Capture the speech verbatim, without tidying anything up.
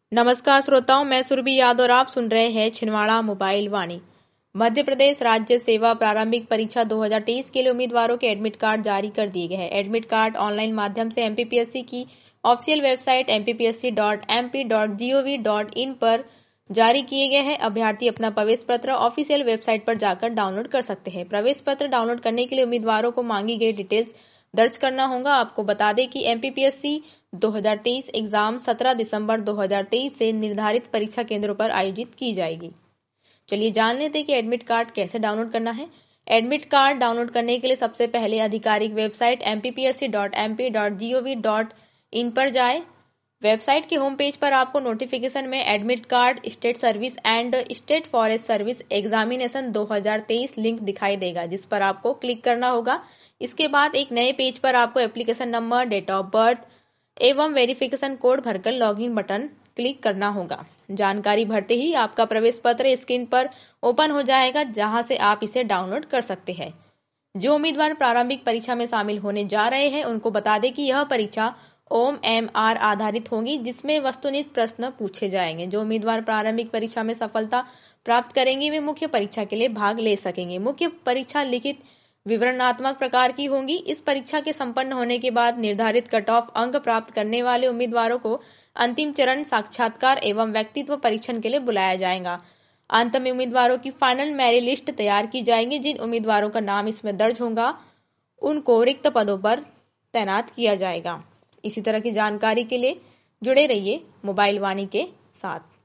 नमस्कार श्रोताओं, मैं सुरभि यादव और आप सुन रहे हैं छिंदवाड़ा मोबाइल वाणी। मध्य प्रदेश राज्य सेवा प्रारंभिक परीक्षा दो हज़ार तेईस के लिए उम्मीदवारों के एडमिट कार्ड जारी कर दिए गए हैं। एडमिट कार्ड ऑनलाइन माध्यम से एमपीपीएससी की official website M P P S C dot M P dot G O V dot in पर जारी किए गए हैं। अभ्यर्थी अपना प्रवेश पत्र ऑफिशियल वेबसाइट पर जाकर डाउनलोड कर सकते हैं। प्रवेश पत्र डाउनलोड करने के लिए उम्मीदवारों को मांगी गई डिटेल्स दर्ज करना होगा। आपको बता दें कि एमपीपीएससी दो हज़ार तेईस एग्जाम सत्रह दिसंबर दो हज़ार तेईस से निर्धारित परीक्षा केंद्रों पर आयोजित की जाएगी। चलिए जान लेते हैं कि एडमिट कार्ड कैसे डाउनलोड करना है। एडमिट कार्ड डाउनलोड करने के लिए सबसे पहले आधिकारिक website M P P S C dot M P dot G O V dot in पर जाए। वेबसाइट के होम पेज पर आपको नोटिफिकेशन में admit card state service and state forest service examination दो हज़ार तेईस लिंक दिखाई देगा, जिस पर आपको क्लिक करना होगा। इसके बाद एक नए पेज पर आपको application number, date of birth एवं वेरिफिकेशन कोड भरकर लॉगिन बटन क्लिक करना होगा। जानकारी भरते ही आपका प्रवेश पत्र स्क्रीन पर ओपन हो जाएगा, जहां से आप इसे डाउनलोड कर सकते हैं। जो उम्मीदवार प्रारंभिक परीक्षा में शामिल होने जा रहे हैं, उनको बता दें कि यह परीक्षा ओम एम आर आधारित होगी, जिसमें वस्तुनिष्ठ प्रश्न पूछे जाएंगे। जो उम्मीदवार प्रारंभिक परीक्षा में सफलता प्राप्त करेंगे, वे मुख्य परीक्षा के लिए भाग ले सकेंगे। मुख्य परीक्षा लिखित विवरणात्मक प्रकार की होंगी। इस परीक्षा के संपन्न होने के बाद निर्धारित कट ऑफ अंक प्राप्त करने वाले उम्मीदवारों को अंतिम चरण साक्षात्कार एवं व्यक्तित्व परीक्षण के लिए बुलाया जाएगा। अंत में उम्मीदवारों की फाइनल मेरिट लिस्ट तैयार की जाएगी। जिन उम्मीदवारों का नाम इसमें दर्ज होगा, उनको रिक्त पदों पर तैनात किया जाएगा। इसी तरह की जानकारी के लिए जुड़े रहिए मोबाइल वाणी के साथ।